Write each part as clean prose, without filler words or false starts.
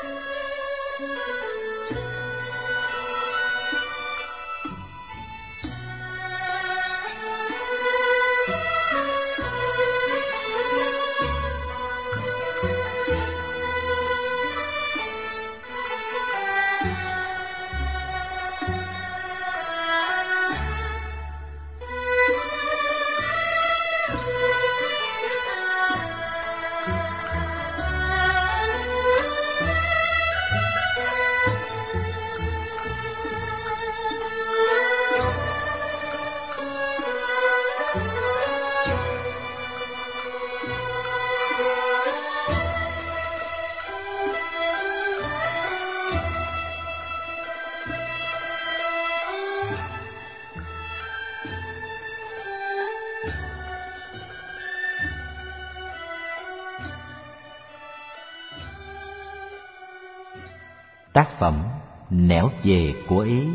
Tác phẩm Nẻo về của Ý.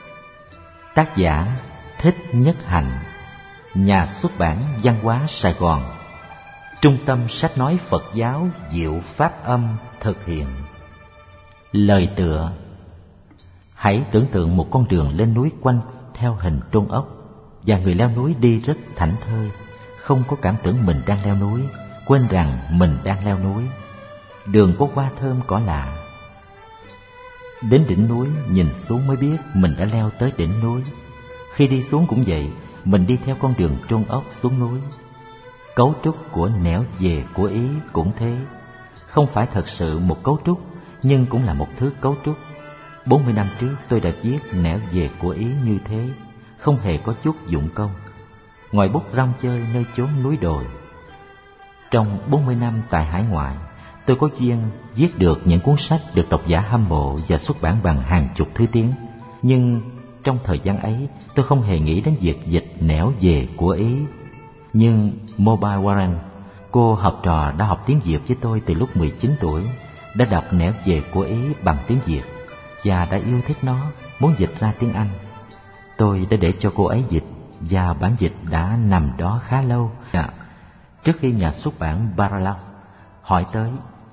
Tác giả Thích Nhất Hạnh. Nhà xuất bản Văn hóa Sài Gòn. Trung tâm sách nói Phật giáo Diệu Pháp Âm thực hiện. Lời tựa: hãy tưởng tượng một con đường lên núi quanh theo hình trôn ốc, và người leo núi đi rất thảnh thơi, không có cảm tưởng mình đang leo núi, quên rằng mình đang leo núi. Đường có hoa thơm cỏ lạ. Đến đỉnh núi nhìn xuống mới biết mình đã leo tới đỉnh núi. Khi đi xuống cũng vậy, mình đi theo con đường trôn ốc xuống núi. Cấu trúc của Nẻo về của Ý cũng thế. Không phải thật sự một cấu trúc, nhưng cũng là một thứ cấu trúc. 40 năm trước tôi đã viết Nẻo về của Ý như thế, không hề có chút dụng công, ngòi bút rong chơi nơi chốn núi đồi. Trong 40 năm tại hải ngoại, tôi có duyên viết được những cuốn sách được độc giả hâm mộ và xuất bản bằng hàng chục thứ tiếng. Nhưng trong thời gian ấy, tôi không hề nghĩ đến việc dịch Nẻo về của Ý. Nhưng Mobile Warren, cô học trò đã học tiếng Việt với tôi từ lúc 19 tuổi, đã đọc Nẻo về của Ý bằng tiếng Việt và đã yêu thích nó, muốn dịch ra tiếng Anh. Tôi đã để cho cô ấy dịch, và bản dịch đã nằm đó khá lâu. Trước khi nhà xuất bản Parallax hỏi tới,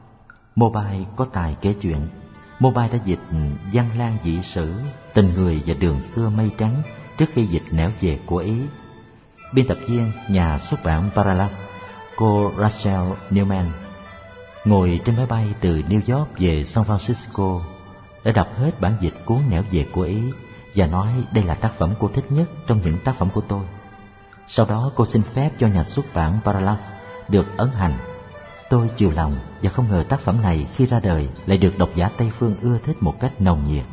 Mobile có tài kể chuyện. Mobile đã dịch Văn Lang dị sử, Tình người và Đường xưa mây trắng trước khi dịch Nẻo về của Ý. Biên tập viên nhà xuất bản Parallax, cô Rachel Newman, ngồi trên máy bay từ New York về San Francisco, đã đọc hết bản dịch cuốn Nẻo về của Ý và nói đây là tác phẩm cô thích nhất trong những tác phẩm của tôi. Sau đó cô xin phép cho nhà xuất bản Parallax được ấn hành. Tôi chiều lòng và không ngờ tác phẩm này khi ra đời lại được độc giả Tây phương ưa thích một cách nồng nhiệt.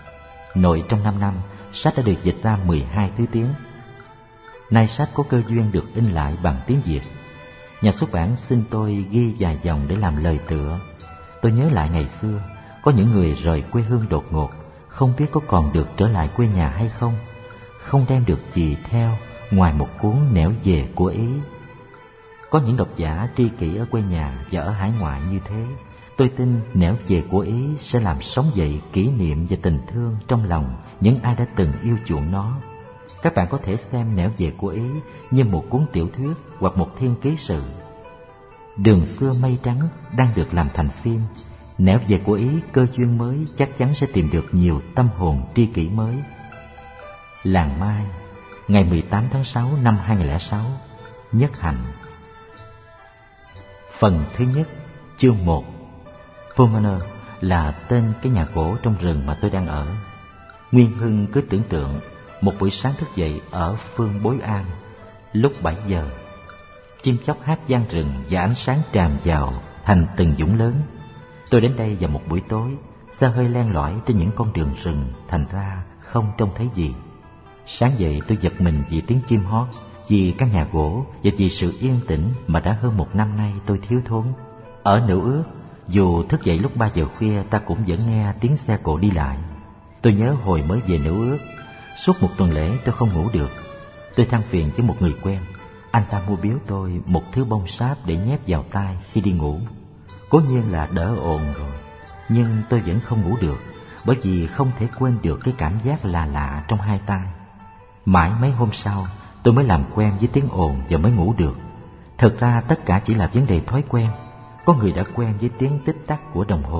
Nội trong 5 năm, sách đã được dịch ra 12 thứ tiếng. Nay sách có cơ duyên được in lại bằng tiếng Việt. Nhà xuất bản xin tôi ghi vài dòng để làm lời tựa. Tôi nhớ lại ngày xưa, có những người rời quê hương đột ngột, không biết có còn được trở lại quê nhà hay không, không đem được gì theo ngoài một cuốn Nẻo về của Ý. Có những độc giả tri kỷ ở quê nhà và ở hải ngoại như thế. Tôi tin Nẻo về của Ý sẽ làm sống dậy kỷ niệm và tình thương trong lòng những ai đã từng yêu chuộng nó. Các bạn có thể xem Nẻo về của Ý như một cuốn tiểu thuyết hoặc một thiên ký sự. Đường xưa mây trắng đang được làm thành phim. Nẻo về của Ý cơ duyên mới chắc chắn sẽ tìm được nhiều tâm hồn tri kỷ mới. Làng Mai, ngày 18 tháng 6 năm 2006. Nhất Hạnh. Phần thứ nhất, chương 1. Fulmoner là tên cái nhà gỗ trong rừng mà tôi đang ở. Nguyên Hưng cứ tưởng tượng một buổi sáng thức dậy ở phương Bối An, lúc 7 giờ. Chim chóc hát vang rừng và ánh sáng tràn vào thành từng dũng lớn. Tôi đến đây vào một buổi tối, xe hơi len lỏi trên những con đường rừng, thành ra không trông thấy gì. Sáng dậy tôi giật mình vì tiếng chim hót, vì căn nhà gỗ và vì sự yên tĩnh mà đã hơn 1 năm nay tôi thiếu thốn. Ở Nữ Ước, dù thức dậy lúc 3 giờ khuya, ta cũng vẫn nghe tiếng xe cộ đi lại. Tôi nhớ hồi mới về Nữ Ước, suốt 1 tuần lễ tôi không ngủ được. Tôi than phiền với một người quen. Anh ta mua biếu tôi một thứ bông sáp để nhét vào tai khi đi ngủ. Cố nhiên là đỡ ồn rồi, nhưng tôi vẫn không ngủ được, bởi vì không thể quên được cái cảm giác lạ lạ trong hai tai. Mãi mấy hôm sau, tôi mới làm quen với tiếng ồn và mới ngủ được. Thật ra tất cả chỉ là vấn đề thói quen. Có người đã quen với tiếng tích tắc của đồng hồ,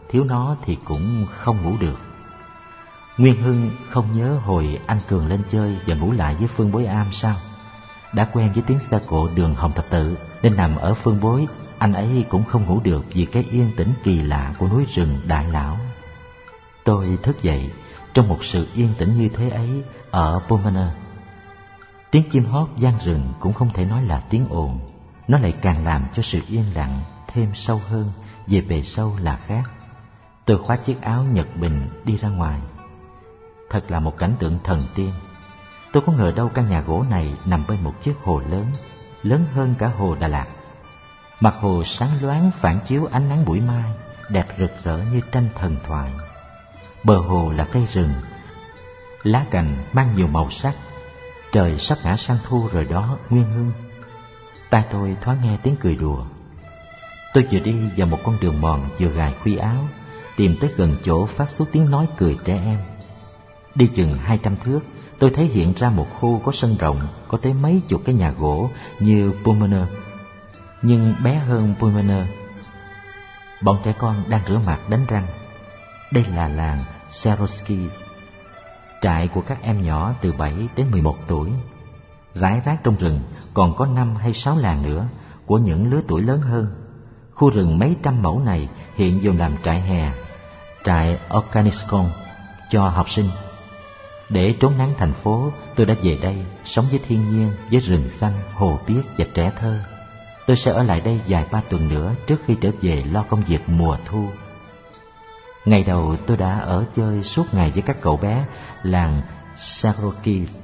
thiếu nó thì cũng không ngủ được. Nguyên Hưng không nhớ hồi anh Cường lên chơi và ngủ lại với Phương Bối Am sao? Đã quen với tiếng xe cộ đường Hồng Thập Tự nên nằm ở Phương Bối, anh ấy cũng không ngủ được vì cái yên tĩnh kỳ lạ của núi rừng Đại Lão. Tôi thức dậy trong một sự yên tĩnh như thế ấy ở Pomona. Tiếng chim hót vang rừng cũng không thể nói là tiếng ồn, nó lại càng làm cho sự yên lặng thêm sâu hơn, về bề sâu là khác. Tôi khoác chiếc áo Nhật Bình đi ra ngoài. Thật là một cảnh tượng thần tiên. Tôi có ngờ đâu căn nhà gỗ này nằm bên một chiếc hồ lớn, lớn hơn cả hồ Đà Lạt. Mặt hồ sáng loáng phản chiếu ánh nắng buổi mai, đẹp rực rỡ như tranh thần thoại. Bờ hồ là cây rừng, lá cành mang nhiều màu sắc. Trời sắp ngã sang thu rồi đó, Nguyên Hưng. Tai tôi thoáng nghe tiếng cười đùa. Tôi vừa đi vào một con đường mòn vừa gài khuy áo, tìm tới gần chỗ phát xuất tiếng nói cười trẻ em. Đi chừng 200 thước, tôi thấy hiện ra một khu có sân rộng, có tới mấy chục cái nhà gỗ như Pomona, nhưng bé hơn Pomona. Bọn trẻ con đang rửa mặt đánh răng. Đây là làng Seroski, trại của các em nhỏ từ 7 đến 11 tuổi. Rải rác trong rừng còn có 5 hay 6 làng nữa của những lứa tuổi lớn hơn. Khu rừng mấy trăm mẫu này hiện dùng làm trại hè, trại Okaniskon cho học sinh. Để trốn nắng thành phố, tôi đã về đây sống với thiên nhiên, với rừng xanh, hồ biếc và trẻ thơ. Tôi sẽ ở lại đây vài ba tuần nữa trước khi trở về lo công việc mùa thu. Ngày đầu tôi đã ở chơi suốt ngày với các cậu bé làng Saroki.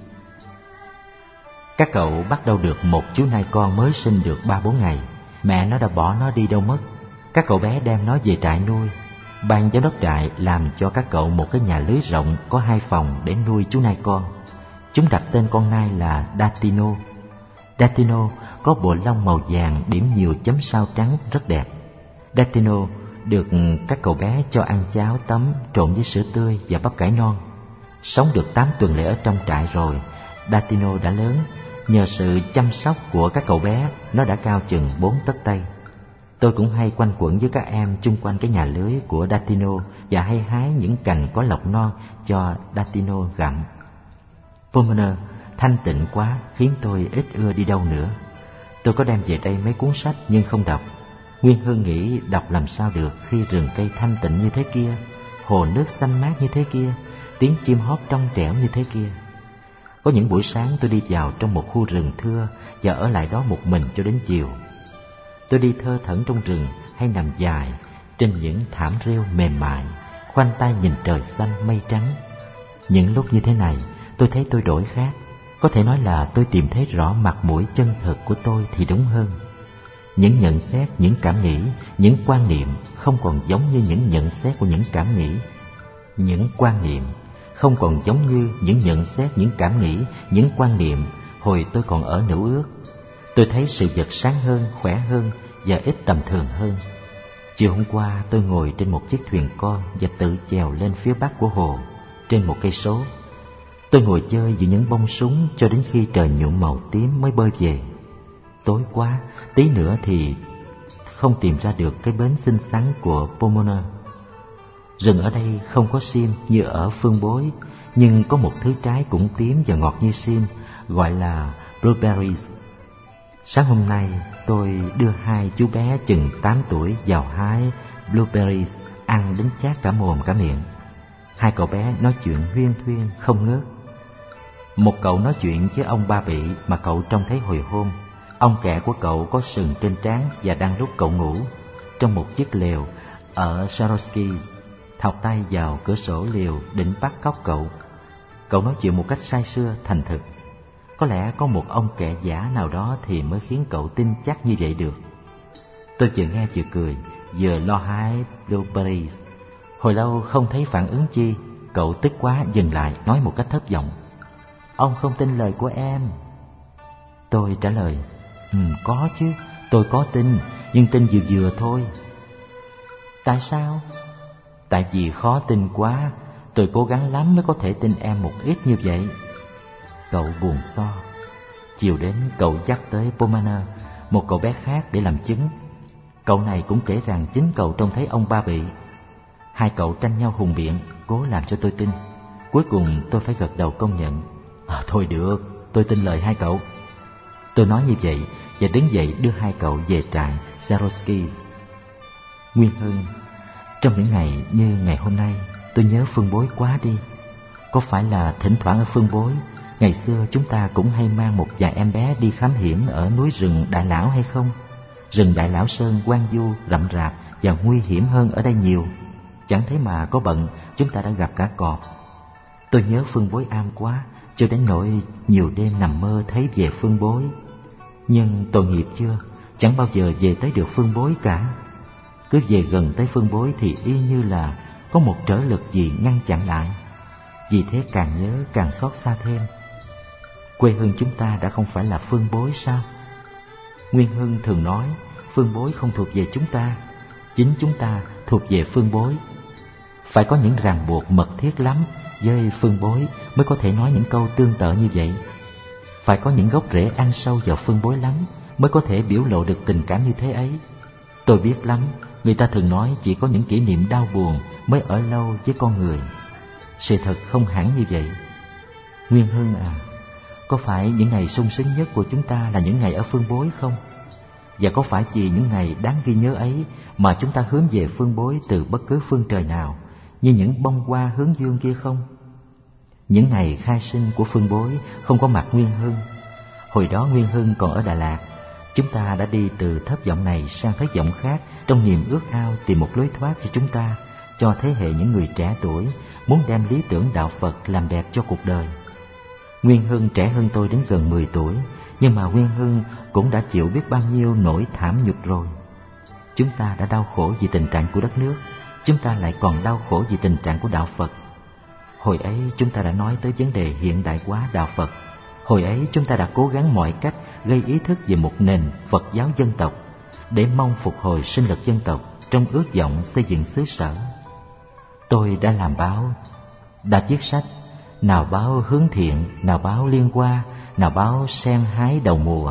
Các cậu bắt đầu được một chú nai con mới sinh được 3-4 ngày. Mẹ nó đã bỏ nó đi đâu mất. Các cậu bé đem nó về trại nuôi. Ban giám đốc trại làm cho các cậu một cái nhà lưới rộng có 2 phòng để nuôi chú nai con. Chúng đặt tên con nai là Datino. Datino có bộ lông màu vàng điểm nhiều chấm sao trắng rất đẹp. Datino được các cậu bé cho ăn cháo tấm trộn với sữa tươi và bắp cải non. Sống được 8 tuần lễ ở trong trại rồi, Datino đã lớn. Nhờ sự chăm sóc của các cậu bé, nó đã cao chừng 4 tấc tây. Tôi cũng hay quanh quẩn với các em chung quanh cái nhà lưới của Datino và hay hái những cành có lộc non cho Datino gặm. Pomona thanh tịnh quá khiến tôi ít ưa đi đâu nữa. Tôi có đem về đây mấy cuốn sách nhưng không đọc. Nguyên Hương nghĩ đọc làm sao được khi rừng cây thanh tịnh như thế kia, hồ nước xanh mát như thế kia, tiếng chim hót trong trẻo như thế kia. Có những buổi sáng tôi đi vào trong một khu rừng thưa và ở lại đó một mình cho đến chiều. Tôi đi thơ thẩn trong rừng hay nằm dài trên những thảm rêu mềm mại, khoanh tay nhìn trời xanh mây trắng. Những lúc như thế này, tôi thấy tôi đổi khác. Có thể nói là tôi tìm thấy rõ mặt mũi chân thực của tôi thì đúng hơn. Những nhận xét, những cảm nghĩ, những quan niệm không còn giống như những nhận xét của những cảm nghĩ. Những quan niệm không còn giống như những nhận xét, những cảm nghĩ, những quan niệm hồi tôi còn ở Nữ Ước. Tôi thấy sự vật sáng hơn, khỏe hơn và ít tầm thường hơn. Chiều hôm qua tôi ngồi trên một chiếc thuyền con và tự chèo lên phía bắc của hồ, trên 1 cây số. Tôi ngồi chơi giữa những bông súng cho đến khi trời nhuộm màu tím mới bơi về. Tối quá, tí nữa thì không tìm ra được cái bến xinh xắn của Pomona. Rừng ở đây không có sim như ở Phương Bối, nhưng có một thứ trái cũng tím và ngọt như sim, gọi là blueberries. Sáng hôm nay tôi đưa 2 chú bé chừng 8 tuổi vào hái blueberries, ăn đến chát cả mồm cả miệng. 2 cậu bé nói chuyện huyên thuyên không ngớt. Một cậu nói chuyện với ông Ba Bị mà cậu trông thấy hồi hôm. Ông kẹ của cậu có sừng trên trán và đang lúc cậu ngủ trong một chiếc lều ở Saroski, thọc tay vào cửa sổ lều định bắt cóc cậu. Cậu nói chuyện một cách say sưa thành thực. Có lẽ có một ông kẹ giả nào đó thì mới khiến cậu tin chắc như vậy được. Tôi vừa nghe vừa cười, vừa lo hái blueberries. Hồi lâu không thấy phản ứng chi, cậu tức quá dừng lại nói một cách thất vọng: "Ông không tin lời của em." Tôi trả lời: "Có chứ, tôi có tin, nhưng tin vừa vừa thôi." "Tại sao?" "Tại vì khó tin quá, tôi cố gắng lắm mới có thể tin em một ít như vậy." Cậu buồn so. Chiều đến cậu dắt tới Pomona một cậu bé khác để làm chứng. Cậu này cũng kể rằng chính cậu trông thấy ông Ba Bị. Hai cậu tranh nhau hùng biện, cố làm cho tôi tin. Cuối cùng tôi phải gật đầu công nhận. Thôi được, tôi tin lời hai cậu. Tôi nói như vậy và đứng dậy đưa hai cậu về trại Zarosky. Nguyên Hưng, trong những ngày như ngày hôm nay, tôi nhớ Phương Bối quá đi. Có phải là thỉnh thoảng ở Phương Bối, ngày xưa chúng ta cũng hay mang một vài em bé đi khám hiểm ở núi rừng Đại Lão hay không? Rừng Đại Lão Sơn hoang vu, rậm rạp và nguy hiểm hơn ở đây nhiều. Chẳng thấy mà có bận, chúng ta đã gặp cả cọp. Tôi nhớ Phương Bối am quá, cho đến nỗi nhiều đêm nằm mơ thấy về Phương Bối. Nhưng tội nghiệp chưa, chẳng bao giờ về tới được Phương Bối cả. Cứ về gần tới Phương Bối thì y như là có một trở lực gì ngăn chặn lại. Vì thế càng nhớ càng xót xa thêm. Quê hương chúng ta đã không phải là Phương Bối sao? Nguyên Hưng thường nói Phương Bối không thuộc về chúng ta, chính chúng ta thuộc về Phương Bối. Phải có những ràng buộc mật thiết lắm với Phương Bối mới có thể nói những câu tương tự như vậy. Phải có những gốc rễ ăn sâu vào Phương Bối lắm mới có thể biểu lộ được tình cảm như thế ấy. Tôi biết lắm, người ta thường nói chỉ có những kỷ niệm đau buồn mới ở lâu với con người. Sự thật không hẳn như vậy. Nguyên Hưng à, có phải những ngày sung sướng nhất của chúng ta là những ngày ở Phương Bối không? Và có phải vì những ngày đáng ghi nhớ ấy mà chúng ta hướng về Phương Bối từ bất cứ phương trời nào, như những bông hoa hướng dương kia không? Những ngày khai sinh của Phương Bối không có mặt Nguyên Hưng. Hồi đó Nguyên Hưng còn ở Đà Lạt. Chúng ta đã đi từ thất vọng này sang thất vọng khác trong niềm ước ao tìm một lối thoát cho chúng ta, cho thế hệ những người trẻ tuổi muốn đem lý tưởng đạo Phật làm đẹp cho cuộc đời. Nguyên Hưng trẻ hơn tôi đến gần 10 tuổi, nhưng mà Nguyên Hưng cũng đã chịu biết bao nhiêu nỗi thảm nhục rồi. Chúng ta đã đau khổ vì tình trạng của đất nước, chúng ta lại còn đau khổ vì tình trạng của đạo Phật. Hồi ấy chúng ta đã nói tới vấn đề hiện đại hóa đạo Phật. Hồi ấy chúng ta đã cố gắng mọi cách gây ý thức về một nền Phật giáo dân tộc, để mong phục hồi sinh lực dân tộc trong ước vọng xây dựng xứ sở. Tôi đã làm báo, đã viết sách, nào báo Hướng Thiện, nào báo Liên Hoa, nào báo Sen Hái Đầu Mùa.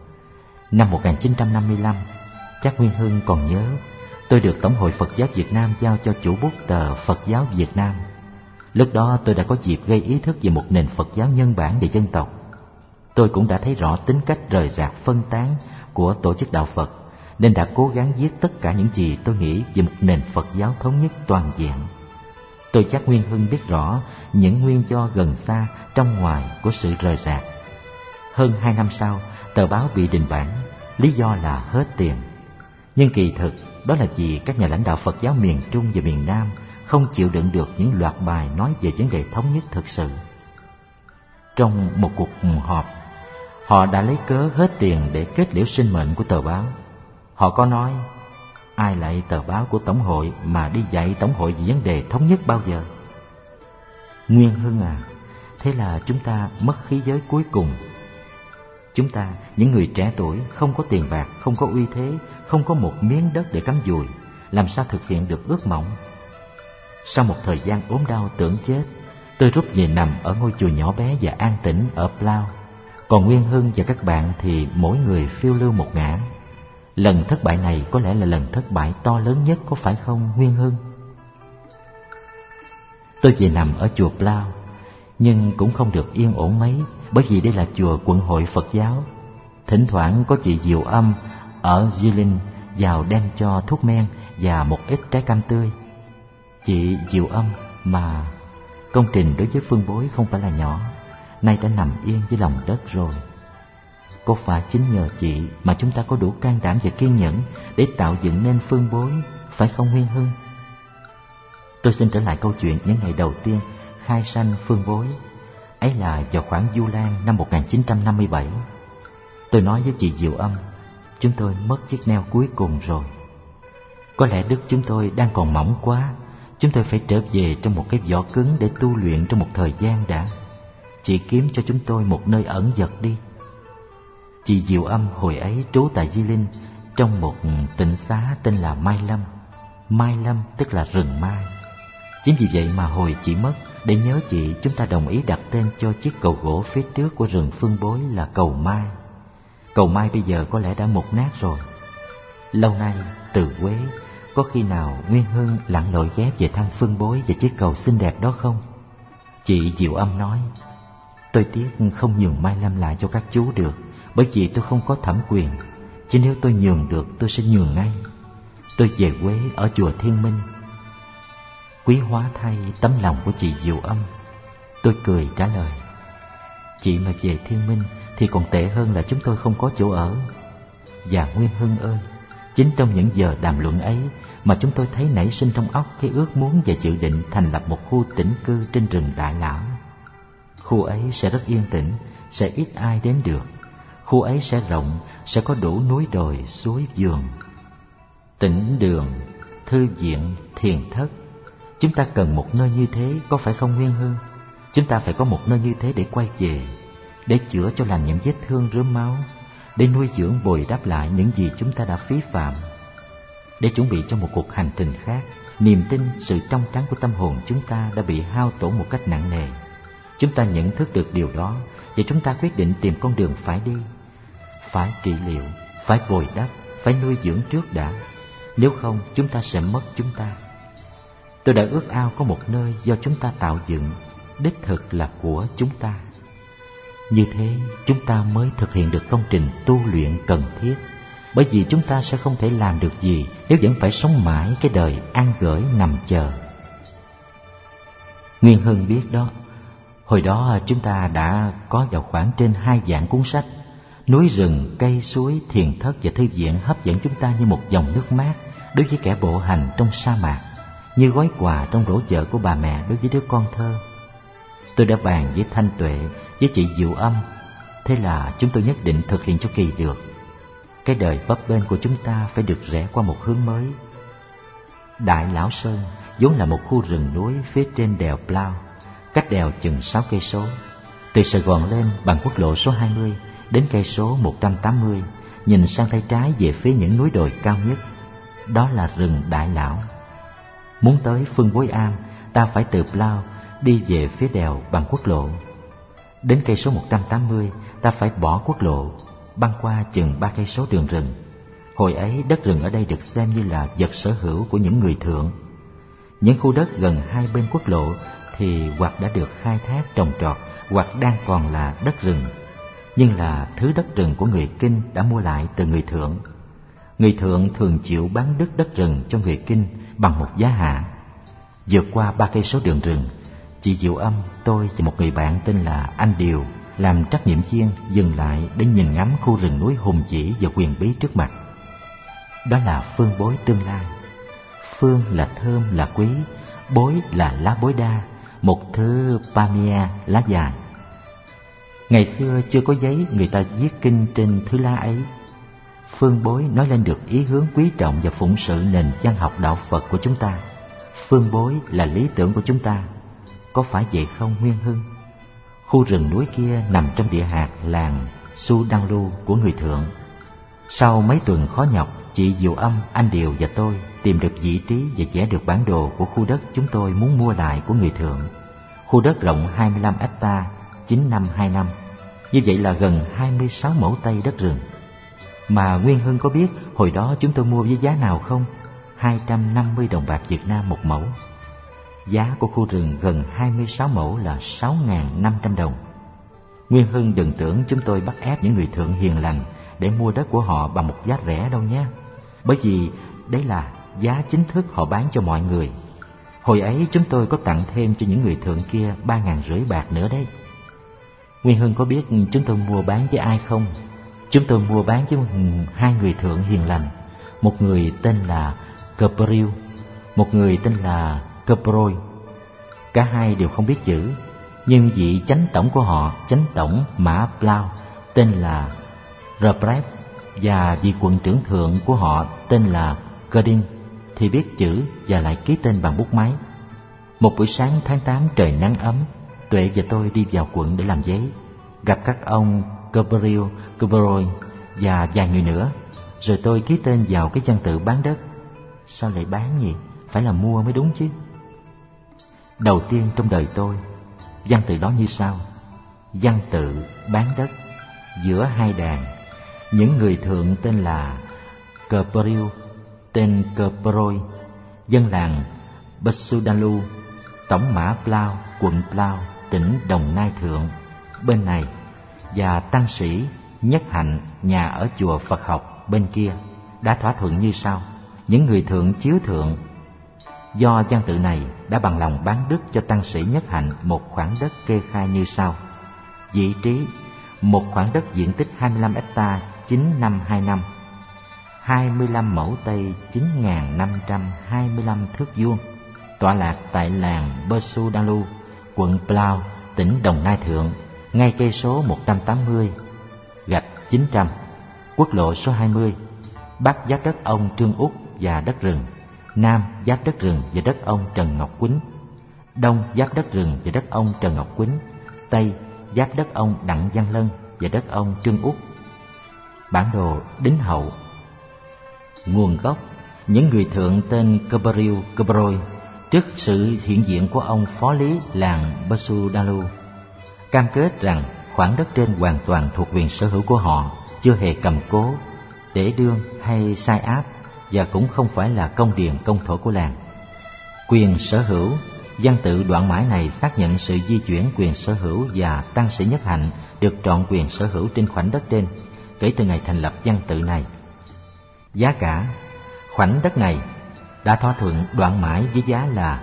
Năm 1955, chắc Nguyên Hưng còn nhớ, tôi được Tổng hội Phật giáo Việt Nam giao cho chủ bút tờ Phật giáo Việt Nam. Lúc đó tôi đã có dịp gây ý thức về một nền Phật giáo nhân bản về dân tộc. Tôi cũng đã thấy rõ tính cách rời rạc phân tán của tổ chức đạo Phật, nên đã cố gắng viết tất cả những gì tôi nghĩ về một nền Phật giáo thống nhất toàn diện. Tôi chắc Nguyên Hưng biết rõ những nguyên do gần xa trong ngoài của sự rời rạc. Hơn 2 năm sau, tờ báo bị đình bản, lý do là hết tiền. Nhưng kỳ thực đó là vì các nhà lãnh đạo Phật giáo miền Trung và miền Nam không chịu đựng được những loạt bài nói về vấn đề thống nhất thực sự. Trong một cuộc họp, họ đã lấy cớ hết tiền để kết liễu sinh mệnh của tờ báo. Họ có nói, ai lại tờ báo của Tổng hội mà đi dạy Tổng hội về vấn đề thống nhất bao giờ? Nguyên Hưng à, thế là chúng ta mất khí giới cuối cùng. Chúng ta, những người trẻ tuổi, không có tiền bạc, không có uy thế, không có một miếng đất để cắm dùi, làm sao thực hiện được ước mộng? Sau một thời gian ốm đau tưởng chết, tôi rút về nằm ở ngôi chùa nhỏ bé và an tĩnh ở Plau. Còn Nguyên Hưng và các bạn thì mỗi người phiêu lưu một ngả. Lần thất bại này có lẽ là lần thất bại to lớn nhất, có phải không Nguyên Hưng? Tôi về nằm ở chùa Plau, nhưng cũng không được yên ổn mấy, bởi vì đây là chùa quận hội Phật giáo. Thỉnh thoảng có chị Diệu Âm ở Jilin vào đem cho thuốc men và một ít trái cam tươi. Chị Diệu Âm mà công trình đối với Phương Bối không phải là nhỏ, nay đã nằm yên dưới lòng đất rồi. Có phải chính nhờ chị mà chúng ta có đủ can đảm và kiên nhẫn để tạo dựng nên Phương Bối, phải không Nguyên Hưng? Tôi xin trở lại câu chuyện những ngày đầu tiên khai sanh Phương Bối. Ấy là vào khoảng Du Lan năm 1957. Tôi nói với chị Diệu Âm, chúng tôi mất chiếc neo cuối cùng rồi. Có lẽ đức chúng tôi đang còn mỏng quá, chúng tôi phải trở về trong một cái vỏ cứng để tu luyện trong một thời gian đã. Chị kiếm cho chúng tôi một nơi ẩn giật đi. Chị Diệu Âm hồi ấy trú tại Di Linh trong một tịnh xá tên là Mai Lâm. Mai Lâm tức là rừng mai. Chính vì vậy mà hồi chị mất, để nhớ chị, chúng ta đồng ý đặt tên cho chiếc cầu gỗ phía trước của rừng Phương Bối là cầu Mai. Cầu Mai bây giờ có lẽ đã mục nát rồi. Lâu nay từ Quế có khi nào Nguyên Hưng lặn lội ghé về thăm Phương Bối và chiếc cầu xinh đẹp đó không? Chị Diệu Âm nói, tôi tiếc không nhường Mai Lâm lại cho các chú được, bởi vì tôi không có thẩm quyền. Chứ nếu tôi nhường được, tôi sẽ nhường ngay. Tôi về quê ở chùa Thiên Minh. Quý hóa thay tấm lòng của chị Diệu Âm. Tôi cười trả lời, chị mà về Thiên Minh thì còn tệ hơn là chúng tôi không có chỗ ở. Và Nguyên Hưng ơi, chính trong những giờ đàm luận ấy mà chúng tôi thấy nảy sinh trong óc cái ước muốn và dự định thành lập một khu tĩnh cư trên rừng Đại Lão. Khu ấy sẽ rất yên tĩnh, sẽ ít ai đến được. Khu ấy sẽ rộng, sẽ có đủ núi đồi, suối vườn, tĩnh đường, thư viện, thiền thất. Chúng ta cần một nơi như thế, có phải không Nguyên Hưng? Chúng ta phải có một nơi như thế để quay về, để chữa cho lành những vết thương rớm máu, để nuôi dưỡng bồi đắp lại những gì chúng ta đã phí phạm, để chuẩn bị cho một cuộc hành trình khác. Niềm tin, sự trong trắng của tâm hồn chúng ta đã bị hao tổn một cách nặng nề. Chúng ta nhận thức được điều đó và chúng ta quyết định tìm con đường phải đi. Phải trị liệu, phải bồi đắp, phải nuôi dưỡng trước đã. Nếu không, chúng ta sẽ mất chúng ta. Tôi đã ước ao có một nơi do chúng ta tạo dựng, đích thực là của chúng ta. Như thế, chúng ta mới thực hiện được công trình tu luyện cần thiết. Bởi vì chúng ta sẽ không thể làm được gì nếu vẫn phải sống mãi cái đời ăn gửi nằm chờ. Nguyên Hưng biết đó, hồi đó chúng ta đã có vào khoảng trên 2 vạn cuốn sách. Núi rừng, cây suối, thiền thất và thư viện hấp dẫn chúng ta như một dòng nước mát đối với kẻ bộ hành trong sa mạc, như gói quà trong rổ vợ của bà mẹ đối với đứa con thơ. Tôi đã bàn với Thanh Tuệ, với chị Diệu Âm, thế là chúng tôi nhất định thực hiện cho kỳ được. Cái đời bấp bênh của chúng ta phải được rẽ qua một hướng mới. Đại Lão Sơn vốn là một khu rừng núi phía trên đèo Plau, cách đèo chừng 6 cây số. Từ Sài Gòn lên bằng quốc lộ số 20 đến cây số 180, nhìn sang tay trái về phía những núi đồi cao nhất, đó là rừng Đại Lão. Muốn tới Phương Bối Am, ta phải từ Plau đi về phía đèo bằng quốc lộ. Đến cây số 180, ta phải bỏ quốc lộ, băng qua chừng 3 cây số đường rừng. Hồi ấy, đất rừng ở đây được xem như là vật sở hữu của những người thượng. Những khu đất gần hai bên quốc lộ thì hoặc đã được khai thác trồng trọt, hoặc đang còn là đất rừng, nhưng là thứ đất rừng của người Kinh đã mua lại từ người thượng. Người thượng thường chịu bán đất rừng cho người Kinh bằng một giá hạ. Vượt qua 3 cây số đường rừng, chị Diệu Âm, tôi và một người bạn tên là anh Điều làm trắc nghiệm viên dừng lại để nhìn ngắm khu rừng núi hùng vĩ và huyền bí trước mặt. Đó là phương bối tương lai. Phương là thơm, là quý, bối là lá bối đa, một thứ palmia lá dài. Ngày xưa chưa có giấy, người ta viết kinh trên thứ lá ấy. Phương bối nói lên được ý hướng quý trọng và phụng sự nền văn học đạo Phật của chúng ta. Phương bối là lý tưởng của chúng ta. Có phải vậy không Nguyên Hưng? Khu rừng núi kia nằm trong địa hạt làng Su Đăng Lu của người thượng. Sau mấy tuần khó nhọc, chị Diệu Âm, anh Điều và tôi tìm được vị trí và vẽ được bản đồ của khu đất chúng tôi muốn mua lại của người thượng. Khu đất rộng 25 hectare, 9525. Như vậy là gần 26 mẫu Tây đất rừng. Mà Nguyên Hưng có biết hồi đó chúng tôi mua với giá nào không? 250 đồng bạc Việt Nam một mẫu. Giá của khu rừng gần 26 mẫu là 6.500 đồng. Nguyên Hưng đừng tưởng chúng tôi bắt ép những người thượng hiền lành để mua đất của họ bằng một giá rẻ đâu nhé. Bởi vì đấy là giá chính thức họ bán cho mọi người. Hồi ấy chúng tôi có tặng thêm cho những người thượng kia 3.500 bạc nữa đấy. Nguyên Hưng có biết chúng tôi mua bán với ai không? Chúng tôi mua bán với hai người thượng hiền lành. Một người tên là Gabriel, một người tên là Caproi. Cả hai đều không biết chữ, nhưng vị chánh tổng của họ, chánh tổng Mã Plau, tên là Repret, và vị quận trưởng thượng của họ tên là Gerding thì biết chữ và lại ký tên bằng bút máy. Một buổi sáng tháng 8 trời nắng ấm, Tuệ và tôi đi vào quận để làm giấy, gặp các ông Gabriel, Caproi và vài người nữa. Rồi tôi ký tên vào cái văn tự bán đất. Sao lại bán nhỉ? Phải là mua mới đúng chứ. Đầu tiên trong đời tôi, văn tự đó như sau: văn tự bán đất. Giữa hai đàn, những người thượng tên là Gabriel, tên Caproi dân làng Basudalu, tổng mã Plau, quận Plau, tỉnh Đồng Nai Thượng bên này, và tăng sĩ Nhất Hạnh nhà ở chùa Phật học bên kia đã thỏa thuận như sau. Những người thượng chiếu thượng do văn tự này đã bằng lòng bán đất cho tăng sĩ Nhất Hạnh một khoản đất kê khai như sau. Vị trí: một khoản đất diện tích 25 ha 9 năm 2 năm, 25 mẫu Tây 9.525 thước vuông, tọa lạc tại làng Basudalu, quận Plau, tỉnh Đồng Nai Thượng, ngay cây số 180/900, quốc lộ số 20, bắc giáp đất ông Trương Út và đất rừng, nam giáp đất rừng và đất ông Trần Ngọc Quýnh, đông giáp đất rừng và đất ông Trần Ngọc Quýnh, tây giáp đất ông Đặng Văn Lân và đất ông Trương Út. Bản đồ đính hậu. Nguồn gốc: những người thượng tên Kebriu Kebroi trước sự hiện diện của ông phó lý làng Basudalu cam kết rằng khoản đất trên hoàn toàn thuộc quyền sở hữu của họ, chưa hề cầm cố, để đương hay sai áp, và cũng không phải là công điền công thổ của làng. Quyền sở hữu: văn tự đoạn mãi này xác nhận sự di chuyển quyền sở hữu, và tăng sĩ Nhất Hạnh được trọn quyền sở hữu trên khoảnh đất trên kể từ ngày thành lập văn tự này. Giá cả: khoảnh đất này đã thỏa thuận đoạn mãi với giá là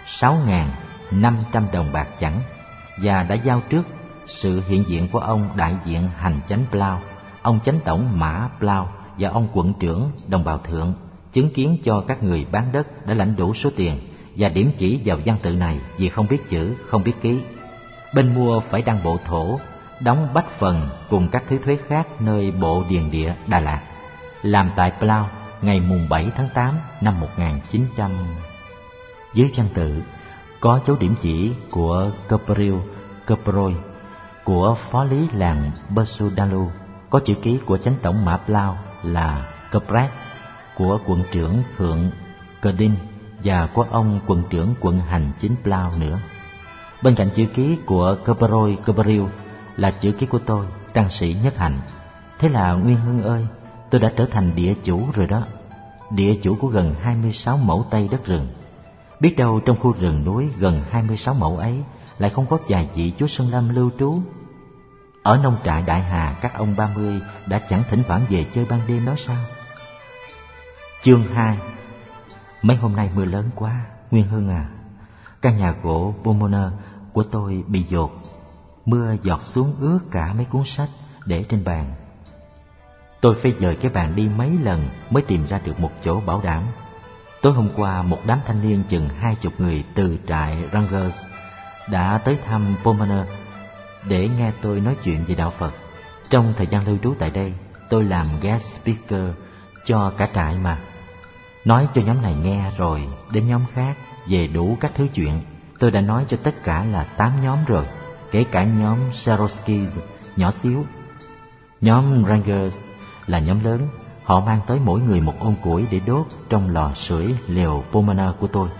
6.500 đồng bạc chẵn, và đã giao trước sự hiện diện của ông đại diện hành chánh Plau, ông chánh tổng mã Plau và ông quận trưởng đồng bào thượng chứng kiến cho các người bán đất đã lãnh đủ số tiền và điểm chỉ vào văn tự này vì không biết chữ, không biết ký. Bên mua phải đăng bộ thổ, đóng bách phần cùng các thứ thuế khác nơi bộ điền địa Đà Lạt, làm tại Plau ngày mùng 7 tháng 8 năm 1900. Dưới văn tự có dấu điểm chỉ của Kebriu Kebroi, của phó lý làng Basudalu, có chữ ký của chánh tổng mã Plau là Kepret, của quận trưởng thượng Kedin và của ông quận trưởng quận hành chính Plau nữa. Bên cạnh chữ ký của Kebroi Kebriu là chữ ký của tôi, tăng sĩ Nhất Hạnh. Thế là Nguyên Hưng ơi, tôi đã trở thành địa chủ rồi đó, địa chủ của gần 26 mẫu Tây đất rừng. Biết đâu trong khu rừng núi gần 26 mẫu ấy lại không có vài vị chúa Sơn Lâm lưu trú. Ở nông trại Đại Hà, các ông 30 đã chẳng thỉnh thoảng về chơi ban đêm đó sao? Chương 2. Mấy hôm nay mưa lớn quá, Nguyên Hưng à. Căn nhà gỗ Pomona của tôi bị dột, mưa giọt xuống ướt cả mấy cuốn sách để trên bàn. Tôi phải dời cái bàn đi mấy lần mới tìm ra được một chỗ bảo đảm. Tối hôm qua, một đám thanh niên chừng 20 người từ trại Rangers đã tới thăm Pomona để nghe tôi nói chuyện về đạo Phật. Trong thời gian lưu trú tại đây, tôi làm guest speaker cho cả trại mà. Nói cho nhóm này nghe rồi đến nhóm khác về đủ các thứ chuyện. Tôi đã nói cho tất cả là 8 nhóm rồi, kể cả nhóm Sarosky nhỏ xíu. Nhóm Rangers là nhóm lớn, họ mang tới mỗi người một ôm củi để đốt trong lò sưởi lều Pomona của tôi.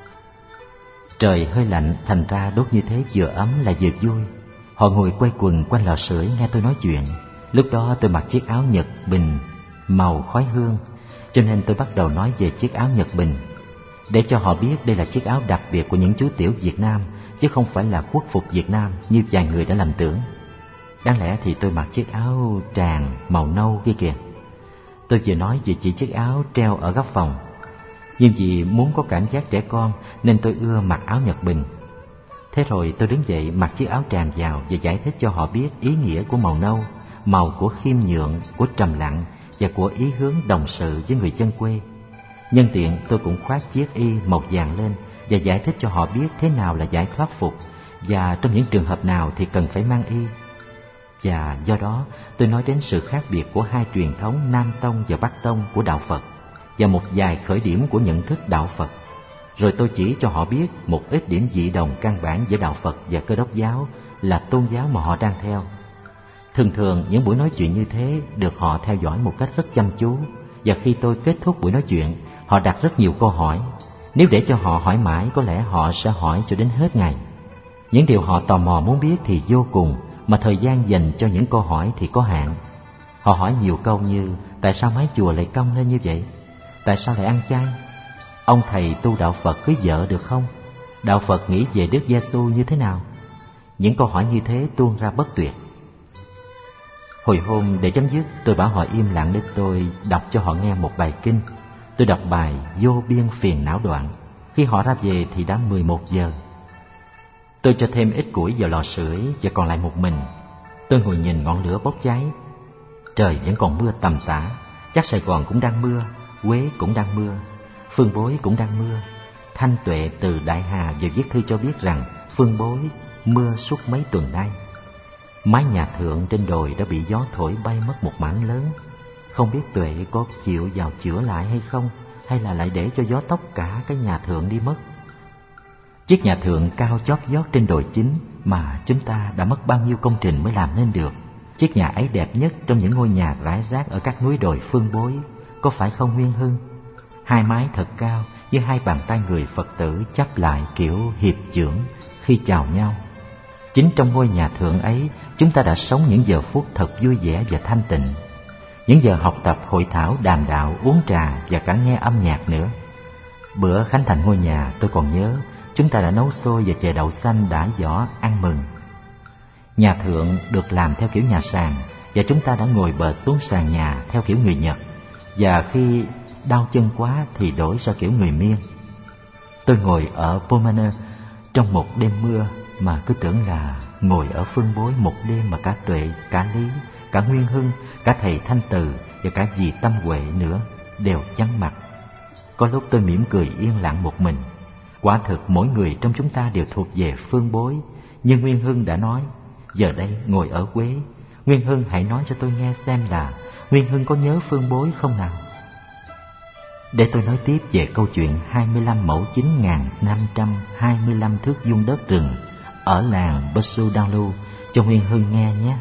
Trời hơi lạnh, thành ra đốt như thế vừa ấm lại vừa vui. Họ ngồi quay quần quanh lò sưởi nghe tôi nói chuyện. Lúc đó tôi mặc chiếc áo Nhật Bình màu khói hương, cho nên tôi bắt đầu nói về chiếc áo Nhật Bình, để cho họ biết đây là chiếc áo đặc biệt của những chú tiểu Việt Nam, chứ không phải là quốc phục Việt Nam như vài người đã lầm tưởng. Đáng lẽ thì tôi mặc chiếc áo tràng màu nâu kia kìa. Tôi vừa nói về chỉ chiếc áo treo ở góc phòng, nhưng vì muốn có cảm giác trẻ con nên tôi ưa mặc áo Nhật Bình. Thế rồi tôi đứng dậy mặc chiếc áo tràm vào và giải thích cho họ biết ý nghĩa của màu nâu, màu của khiêm nhượng, của trầm lặng và của ý hướng đồng sự với người dân quê. Nhân tiện tôi cũng khoác chiếc y màu vàng lên và giải thích cho họ biết thế nào là giải thoát phục, và trong những trường hợp nào thì cần phải mang y. Và do đó tôi nói đến sự khác biệt của hai truyền thống Nam Tông và Bắc Tông của đạo Phật, và một vài khởi điểm của nhận thức đạo Phật. Rồi tôi chỉ cho họ biết một ít điểm dị đồng căn bản giữa đạo Phật và Cơ Đốc giáo là tôn giáo mà họ đang theo. Thường thường những buổi nói chuyện như thế được họ theo dõi một cách rất chăm chú, và khi tôi kết thúc buổi nói chuyện, họ đặt rất nhiều câu hỏi. Nếu để cho họ hỏi mãi, có lẽ họ sẽ hỏi cho đến hết ngày. Những điều họ tò mò muốn biết thì vô cùng, mà thời gian dành cho những câu hỏi thì có hạn. Họ hỏi nhiều câu như: tại sao mái chùa lại cong lên như vậy? Tại sao lại ăn chay? Ông thầy tu đạo Phật cưới vợ được không? Đạo Phật nghĩ về Đức Giêsu như thế nào? Những câu hỏi như thế tuôn ra bất tuyệt. Hồi hôm để chấm dứt, tôi bảo họ im lặng để tôi đọc cho họ nghe một bài kinh. Tôi đọc bài Vô biên phiền não đoạn. Khi họ ra về thì đã 11 giờ. Tôi cho thêm ít củi vào lò sưởi và còn lại một mình. Tôi ngồi nhìn ngọn lửa bốc cháy. Trời vẫn còn mưa tầm tã. Chắc Sài Gòn cũng đang mưa, Huế cũng đang mưa, Phương Bối cũng đang mưa. Thanh Tuệ từ Đại Hà vừa viết thư cho biết rằng Phương Bối mưa suốt mấy tuần nay. Mái nhà thượng trên đồi đã bị gió thổi bay mất một mảng lớn. Không biết Tuệ có chịu vào chữa lại hay không, hay là lại để cho gió tốc cả cái nhà thượng đi mất. Chiếc nhà thượng cao chót vót trên đồi chính mà chúng ta đã mất bao nhiêu công trình mới làm nên được. Chiếc nhà ấy đẹp nhất trong những ngôi nhà rải rác ở các núi đồi Phương Bối, có phải không Nguyên Hưng? Hai mái thật cao với hai bàn tay người Phật tử chắp lại kiểu hiệp chưởng khi chào nhau. Chính trong ngôi nhà thượng ấy, chúng ta đã sống những giờ phút thật vui vẻ và thanh tịnh. Những giờ học tập, hội thảo, đàm đạo, uống trà và cả nghe âm nhạc nữa. Bữa khánh thành ngôi nhà tôi còn nhớ, chúng ta đã nấu xôi và chè đậu xanh đã giỏ ăn mừng. Nhà thượng được làm theo kiểu nhà sàn, và chúng ta đã ngồi bệt xuống sàn nhà theo kiểu người Nhật, và khi đau chân quá thì đổi sang kiểu người Miên. Tôi ngồi ở Pomaner trong một đêm mưa mà cứ tưởng là ngồi ở Phương Bối một đêm mà cả Tuệ, cả Lý, cả Nguyên Hưng, cả thầy Thanh Từ và cả dì Tâm Huệ nữa đều chắn mặt. Có lúc tôi mỉm cười yên lặng một mình. Quả thực mỗi người trong chúng ta đều thuộc về Phương Bối. Nhưng Nguyên Hưng đã nói, giờ đây ngồi ở Huế, Nguyên Hưng hãy nói cho tôi nghe xem là Nguyên Hưng có nhớ Phương Bối không nào? Để tôi nói tiếp về câu chuyện 25 mẫu 9.525 thước vuông đất rừng ở làng Basudalu cho Nguyên Hưng nghe nhé.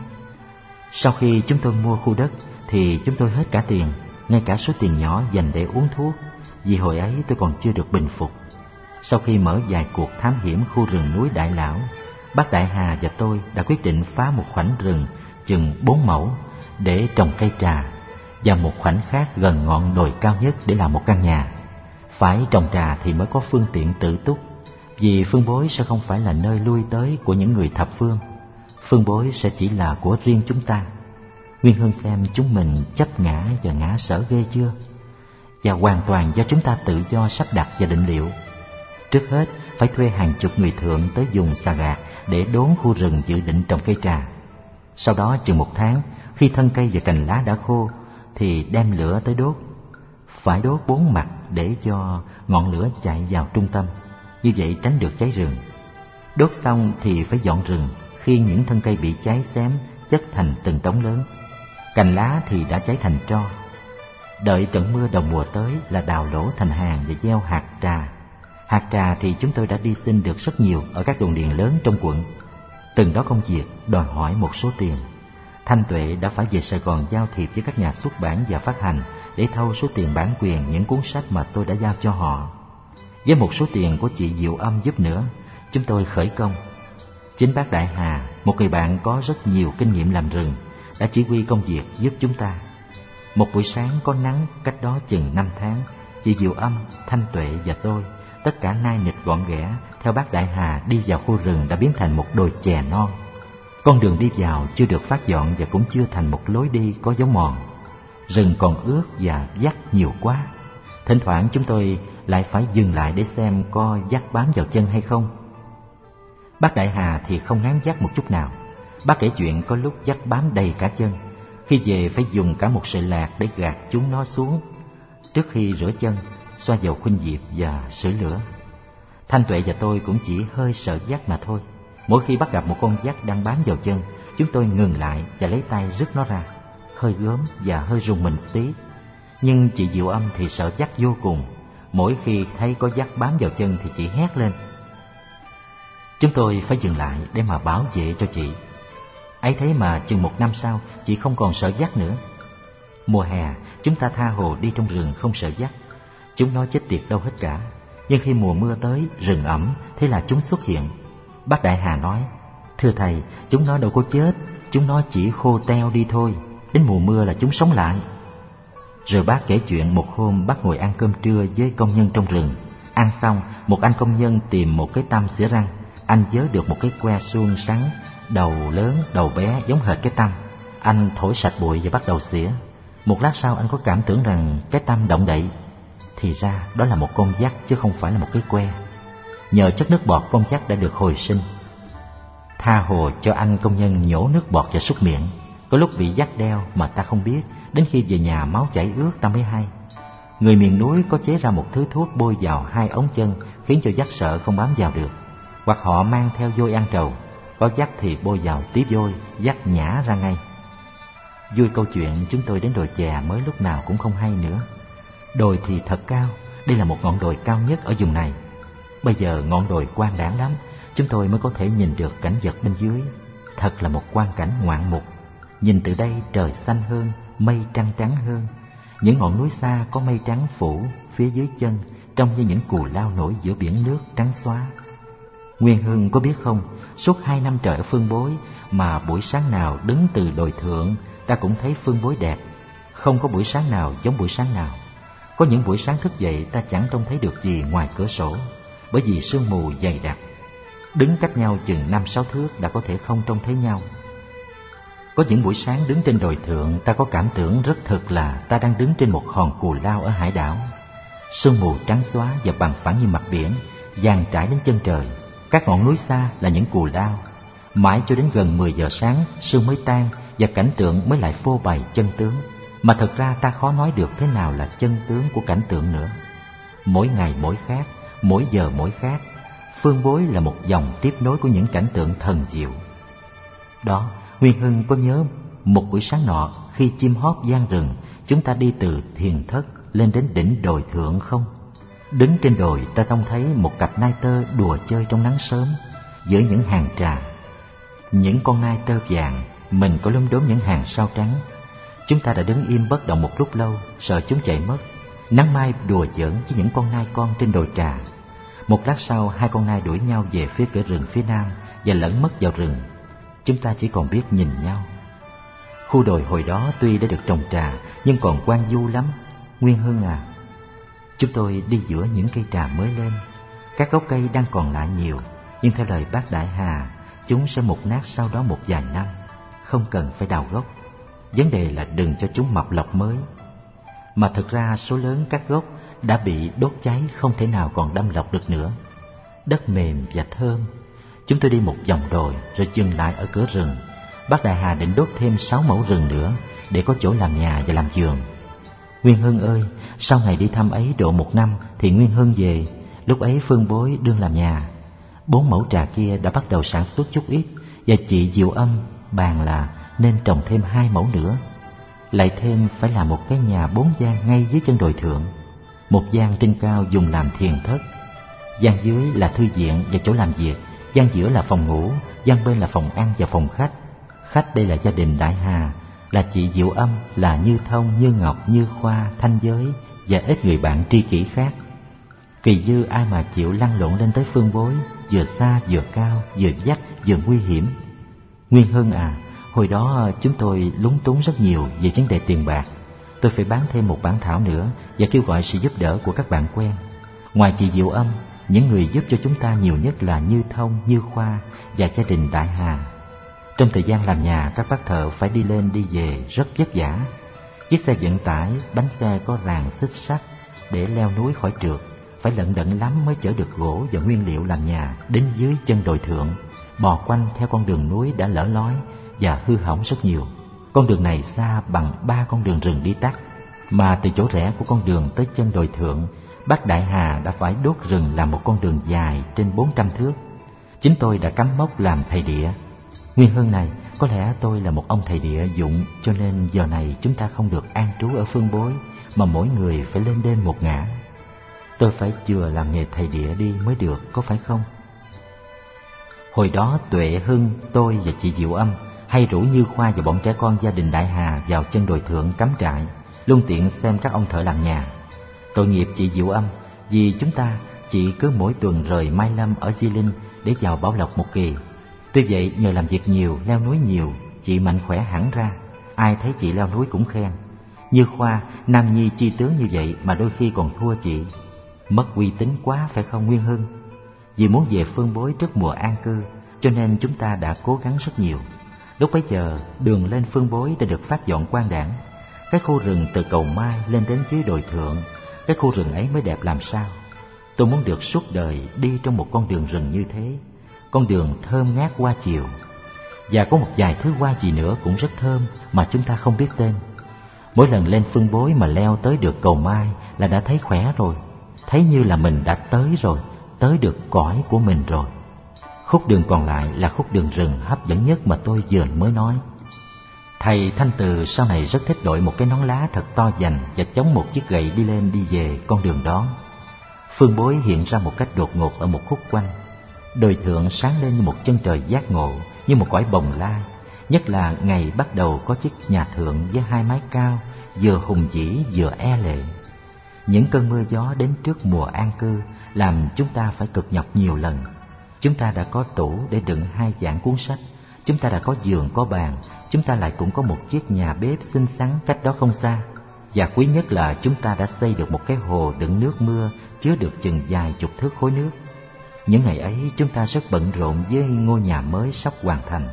Sau khi chúng tôi mua khu đất thì chúng tôi hết cả tiền, ngay cả số tiền nhỏ dành để uống thuốc, vì hồi ấy tôi còn chưa được bình phục. Sau khi mở vài cuộc thám hiểm khu rừng núi Đại Lão, bác Đại Hà và tôi đã quyết định phá một khoảnh rừng chừng 4 mẫu để trồng cây trà, và một khoảnh khác gần ngọn đồi cao nhất để làm một căn nhà. Phải trồng trà thì mới có phương tiện tự túc, vì Phương Bối sẽ không phải là nơi lui tới của những người thập phương. Phương Bối sẽ chỉ là của riêng chúng ta. Nguyên Hưng xem chúng mình chấp ngã và ngã sở ghê chưa? Và hoàn toàn do chúng ta tự do sắp đặt và định liệu. Trước hết phải thuê hàng chục người thượng tới dùng xà gạt để đốn khu rừng dự định trồng cây trà. Sau đó chừng 1 tháng, khi thân cây và cành lá đã khô thì đem lửa tới đốt. Phải đốt 4 mặt để cho ngọn lửa chạy vào trung tâm, như vậy tránh được cháy rừng. Đốt xong thì phải dọn rừng, khiêng những thân cây bị cháy xém chất thành từng đống lớn. Cành lá thì đã cháy thành tro. Đợi trận mưa đầu mùa tới là đào lỗ thành hàng và gieo hạt trà. Hạt trà thì chúng tôi đã đi xin được rất nhiều ở các đồn điền lớn trong quận. Từng đó công việc đòi hỏi một số tiền. Thanh Tuệ đã phải về Sài Gòn giao thiệp với các nhà xuất bản và phát hành để thâu số tiền bản quyền những cuốn sách mà tôi đã giao cho họ. Với một số tiền của chị Diệu Âm giúp nữa, chúng tôi khởi công. Chính bác Đại Hà, một người bạn có rất nhiều kinh nghiệm làm rừng, đã chỉ huy công việc giúp chúng ta. Một buổi sáng có nắng cách đó chừng 5 tháng, chị Diệu Âm, Thanh Tuệ và tôi, tất cả nai nịch gọn ghẽ, theo bác Đại Hà đi vào khu rừng đã biến thành một đồi chè non. Con đường đi vào chưa được phát dọn và cũng chưa thành một lối đi có dấu mòn. Rừng còn ướt và dắt nhiều quá. Thỉnh thoảng chúng tôi lại phải dừng lại để xem có dắt bám vào chân hay không. Bác Đại Hà thì không ngán dắt một chút nào. Bác kể chuyện có lúc dắt bám đầy cả chân. Khi về phải dùng cả một sợi lạc để gạt chúng nó xuống trước khi rửa chân, xoa dầu khuynh diệp và sưởi lửa. Thanh Tuệ và tôi cũng chỉ hơi sợ dắt mà thôi. Mỗi khi bắt gặp một con dắt đang bám vào chân, chúng tôi ngừng lại và lấy tay rứt nó ra, hơi gớm và hơi rùng mình một tí. Nhưng chị Diệu Âm thì sợ dắt vô cùng. Mỗi khi thấy có dắt bám vào chân thì chị hét lên. Chúng tôi phải dừng lại để mà bảo vệ cho chị. Ấy thế mà chừng 1 năm sau, chị không còn sợ dắt nữa. Mùa hè, chúng ta tha hồ đi trong rừng không sợ dắt. Chúng nó chết tiệt đâu hết cả. Nhưng khi mùa mưa tới, rừng ẩm, thế là chúng xuất hiện. Bác Đại Hà nói, thưa thầy, chúng nó đâu có chết, chúng nó chỉ khô teo đi thôi. Đến mùa mưa là chúng sống lại. Rồi bác kể chuyện một hôm bác ngồi ăn cơm trưa với công nhân trong rừng. Ăn xong, một anh công nhân tìm một cái tăm xỉa răng. Anh vớ được một cái que suông sắn, đầu lớn, đầu bé giống hệt cái tăm. Anh thổi sạch bụi và bắt đầu xỉa. Một lát sau anh có cảm tưởng rằng cái tăm động đậy. Thì ra đó là một con dắt chứ không phải là một cái que. Nhờ chất nước bọt, con dắt đã được hồi sinh. Tha hồ cho anh công nhân nhổ nước bọt và súc miệng. Có lúc bị dắt đeo mà ta không biết, đến khi về nhà máu chảy ướt ta mới hay. Người miền núi có chế ra một thứ thuốc bôi vào 2 ống chân, khiến cho dắt sợ không bám vào được. Hoặc họ mang theo vôi ăn trầu, có dắt thì bôi vào tí vôi, dắt nhả ra ngay. Vui câu chuyện chúng tôi đến đồi chè mới lúc nào cũng không hay nữa. Đồi thì thật cao, đây là một ngọn đồi cao nhất ở vùng này. Bây giờ ngọn đồi quang đãng lắm, chúng tôi mới có thể nhìn được cảnh vật bên dưới. Thật là một quang cảnh ngoạn mục. Nhìn từ đây trời xanh hơn, mây trăng trắng hơn. Những ngọn núi xa có mây trắng phủ, phía dưới chân trông như những cù lao nổi giữa biển nước trắng xóa. Nguyên Hưng có biết không, suốt 2 năm trời ở Phương Bối mà buổi sáng nào đứng từ đồi thượng ta cũng thấy Phương Bối đẹp. Không có buổi sáng nào giống buổi sáng nào. Có những buổi sáng thức dậy ta chẳng trông thấy được gì ngoài cửa sổ, bởi vì sương mù dày đặc. Đứng cách nhau chừng 5-6 thước đã có thể không trông thấy nhau. Có những buổi sáng đứng trên đồi thượng ta có cảm tưởng rất thực là ta đang đứng trên một hòn cù lao ở hải đảo. Sương mù trắng xóa và bằng phẳng như mặt biển, dàn trải đến chân trời. Các ngọn núi xa là những cù lao. Mãi cho đến gần 10 giờ sáng, sương mới tan và cảnh tượng mới lại phô bày chân tướng. Mà thật ra ta khó nói được thế nào là chân tướng của cảnh tượng nữa. Mỗi ngày mỗi khác, mỗi giờ mỗi khác. Phương Bối là một dòng tiếp nối của những cảnh tượng thần diệu. Đó, Nguyên Hưng có nhớ một buổi sáng nọ khi chim hót vang rừng, chúng ta đi từ Thiền Thất lên đến đỉnh đồi thượng không? Đứng trên đồi ta trông thấy một cặp nai tơ đùa chơi trong nắng sớm giữa những hàng trà. Những con nai tơ vàng, mình có lốm đốm những hàng sao trắng. Chúng ta đã đứng im bất động một lúc lâu, sợ chúng chạy mất. Nắng mai đùa giỡn với những con nai con trên đồi trà. Một lát sau, 2 con nai đuổi nhau về phía cửa rừng phía nam và lẫn mất vào rừng. Chúng ta chỉ còn biết nhìn nhau. Khu đồi hồi đó tuy đã được trồng trà nhưng còn hoang vu lắm. Nguyên Hưng à, chúng tôi đi giữa những cây trà mới lên. Các gốc cây đang còn lại nhiều, nhưng theo lời bác Đại Hà, chúng sẽ mục nát sau đó một vài năm. Không cần phải đào gốc. Vấn đề là đừng cho chúng mọc lọc mới. Mà thực ra số lớn các gốc đã bị đốt cháy, không thể nào còn đâm lọc được nữa. Đất mềm và thơm. Chúng tôi đi một vòng đồi rồi dừng lại ở cửa rừng. Bác Đại Hà định đốt thêm 6 mẫu rừng nữa để có chỗ làm nhà và làm giường. Nguyên Hưng ơi, sau ngày đi thăm ấy độ 1 năm thì Nguyên Hưng về. Lúc ấy Phương Bối đương làm nhà. 4 mẫu trà kia đã bắt đầu sản xuất chút ít, và chị Diệu Âm bàn là nên trồng thêm 2 mẫu nữa. Lại thêm phải là một cái nhà 4 gian ngay dưới chân đồi thượng. Một gian trên cao dùng làm thiền thất, gian dưới là thư viện và chỗ làm việc, gian giữa là phòng ngủ, gian bên là phòng ăn và phòng khách. Khách đây là gia đình Đại Hà, là chị Diệu Âm, là Như Thông, Như Ngọc, Như Khoa, Thanh Giới và ít người bạn tri kỷ khác. Kỳ dư ai mà chịu lăn lộn lên tới Phương Bối, vừa xa vừa cao, vừa dắt vừa nguy hiểm. Nguyên Hưng à, hồi đó chúng tôi lúng túng rất nhiều về vấn đề tiền bạc. Tôi phải bán thêm một bản thảo nữa và kêu gọi sự giúp đỡ của các bạn quen. Ngoài chị Diệu Âm, những người giúp cho chúng ta nhiều nhất là Như Thông, Như Khoa và gia đình Đại Hà. Trong thời gian làm nhà, các bác thợ phải đi lên đi về rất vất vả. Chiếc xe vận tải, bánh xe có ràng xích sắt để leo núi khỏi trượt, phải lận đận lắm mới chở được gỗ và nguyên liệu làm nhà đến dưới chân đồi thượng, bò quanh theo con đường núi đã lở lói và hư hỏng rất nhiều. Con đường này xa bằng 3 con đường rừng đi tắt, mà từ chỗ rẽ của con đường tới chân đồi thượng, bác Đại Hà đã phải đốt rừng làm một con đường dài trên 400 thước. Chính tôi đã cắm mốc làm thầy địa. Nguyên Hưng này, có lẽ tôi là một ông thầy địa dụng, cho nên giờ này chúng ta không được an trú ở Phương Bối, mà mỗi người phải lên đên một ngả. Tôi phải chừa làm nghề thầy địa đi mới được, có phải không? Hồi đó Tuệ Hưng, tôi và chị Diệu Âm hay rủ Như Khoa và bọn trẻ con gia đình Đại Hà vào chân đồi thượng cắm trại, luôn tiện xem các ông thợ làm nhà. Tội nghiệp chị Diệu Âm, vì chúng ta chị cứ mỗi tuần rời Mai Lâm ở Di Linh để vào Bảo Lộc một kỳ. Tuy vậy nhờ làm việc nhiều, leo núi nhiều, chị mạnh khỏe hẳn ra. Ai thấy chị leo núi cũng khen. Như Khoa, nam nhi chi tướng như vậy mà đôi khi còn thua chị. Mất uy tín quá phải không Nguyên Hưng? Vì muốn về Phương Bối trước mùa an cư, cho nên chúng ta đã cố gắng rất nhiều. Lúc bấy giờ, đường lên Phương Bối đã được phát dọn quang đãng. Cái khu rừng từ Cầu Mai lên đến dưới đồi thượng, cái khu rừng ấy mới đẹp làm sao. Tôi muốn được suốt đời đi trong một con đường rừng như thế, con đường thơm ngát hoa chiều. Và có một vài thứ hoa gì nữa cũng rất thơm mà chúng ta không biết tên. Mỗi lần lên Phương Bối mà leo tới được Cầu Mai là đã thấy khỏe rồi, thấy như là mình đã tới rồi, tới được cõi của mình rồi. Khúc đường còn lại là khúc đường rừng hấp dẫn nhất mà tôi vừa mới nói. Thầy Thanh Từ sau này rất thích đội một cái nón lá thật to dành và chống một chiếc gậy đi lên đi về con đường đó. Phương Bối hiện ra một cách đột ngột ở một khúc quanh. Đồi thượng sáng lên như một chân trời giác ngộ, như một cõi bồng lai. Nhất là ngày bắt đầu có chiếc nhà thượng với hai mái cao, vừa hùng vĩ vừa e lệ. Những cơn mưa gió đến trước mùa an cư làm chúng ta phải cực nhọc nhiều lần. Chúng ta đã có tủ để đựng 2 vạn cuốn sách, chúng ta đã có giường có bàn, chúng ta lại cũng có một chiếc nhà bếp xinh xắn cách đó không xa. Và quý nhất là chúng ta đã xây được một cái hồ đựng nước mưa chứa được chừng vài chục thước khối nước. Những ngày ấy chúng ta rất bận rộn với ngôi nhà mới sắp hoàn thành.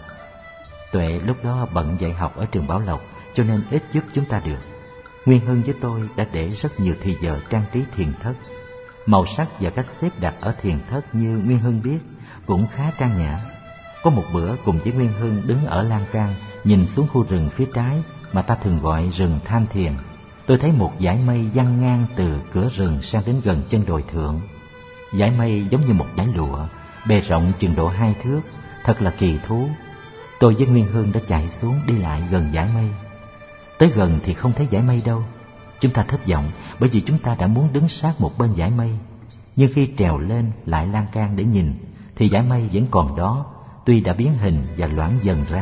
Tuệ lúc đó bận dạy học ở trường Bảo Lộc cho nên ít giúp chúng ta được. Nguyên Hưng với tôi đã để rất nhiều thì giờ trang trí thiền thất. Màu sắc và cách xếp đặt ở thiền thất như Nguyên Hưng biết cũng khá trang nhã. Có một bữa cùng với Nguyên Hưng đứng ở lan can nhìn xuống khu rừng phía trái mà ta thường gọi rừng Tham Thiền. Tôi thấy một dải mây văng ngang từ cửa rừng sang đến gần chân đồi thượng. Dải mây giống như một dải lụa, bề rộng chừng độ 2 thước, thật là kỳ thú. Tôi với Nguyên Hưng đã chạy xuống đi lại gần dải mây. Tới gần thì không thấy dải mây đâu. Chúng ta thất vọng bởi vì chúng ta đã muốn đứng sát một bên dải mây. Nhưng khi trèo lên lại lan can để nhìn thì dải mây vẫn còn đó, tuy đã biến hình và loãng dần ra.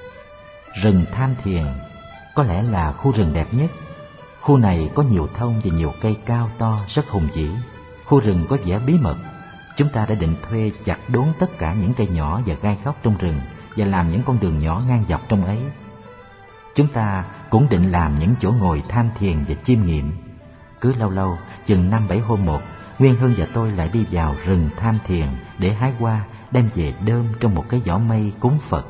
Rừng Tham Thiền có lẽ là khu rừng đẹp nhất. Khu này có nhiều thông và nhiều cây cao to rất hùng vĩ. Khu rừng có vẻ bí mật. Chúng ta đã định thuê chặt đốn tất cả những cây nhỏ và gai góc trong rừng và làm những con đường nhỏ ngang dọc trong ấy. Chúng ta cũng định làm những chỗ ngồi tham thiền và chiêm nghiệm. Cứ lâu lâu, chừng 5-7 hôm một, Nguyên Hưng và tôi lại đi vào rừng Tham Thiền để hái hoa đem về đơm trong một cái giỏ mây cúng Phật.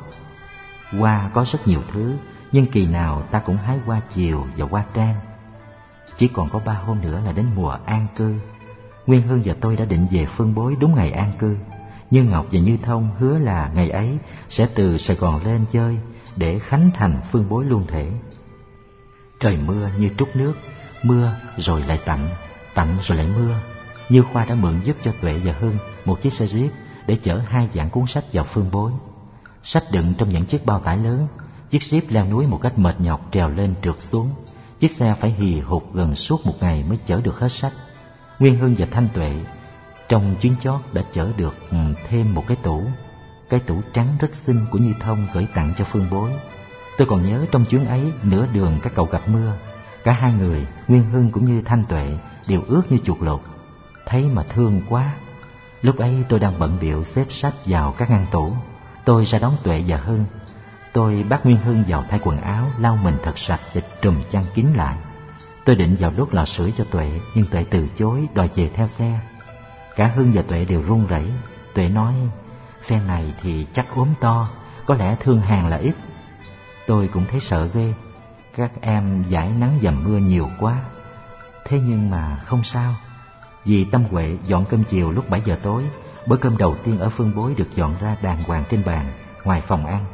Hoa có rất nhiều thứ, nhưng kỳ nào ta cũng hái hoa chiều và hoa trang. Chỉ còn có 3 hôm nữa là đến mùa an cư. Nguyên Hưng và tôi đã định về Phương Bối đúng ngày an cư. Như Ngọc và Như Thông hứa là ngày ấy sẽ từ Sài Gòn lên chơi để khánh thành Phương Bối luôn thể. Trời mưa như trút nước, mưa rồi lại tạnh, tạnh rồi lại mưa. Như Khoa đã mượn giúp cho Tuệ và Hưng một chiếc xe jeep để chở 2 vạn cuốn sách vào Phương Bối. Sách đựng trong những chiếc bao tải lớn, chiếc jeep leo núi một cách mệt nhọc trèo lên trượt xuống. Chiếc xe phải hì hục gần suốt 1 ngày mới chở được hết sách. Nguyên Hưng và Thanh Tuệ trong chuyến chót đã chở được thêm một cái tủ trắng rất xinh của Như Thông gửi tặng cho Phương Bối. Tôi còn nhớ trong chuyến ấy, nửa đường các cậu gặp mưa. Cả hai người, Nguyên Hưng cũng như Thanh Tuệ, đều ướt như chuột lột. Thấy mà thương quá. Lúc ấy tôi đang bận bịu xếp sách vào các ngăn tủ. Tôi ra đón Tuệ và Hưng. Tôi bắt Nguyên Hưng vào thay quần áo, lau mình thật sạch và trùm chăn kín lại. Tôi định vào đốt lò sưởi cho Tuệ, nhưng Tuệ từ chối, đòi về theo xe. Cả Hưng và Tuệ đều run rẩy. Tuệ nói, phen này thì chắc ốm to, có lẽ thương hàng là ít. Tôi cũng thấy sợ ghê. Các em giải nắng dầm mưa nhiều quá. Thế nhưng mà không sao. Vì Tâm Huệ dọn cơm chiều lúc 7 giờ tối, bữa cơm đầu tiên ở Phương Bối được dọn ra đàng hoàng trên bàn, ngoài phòng ăn.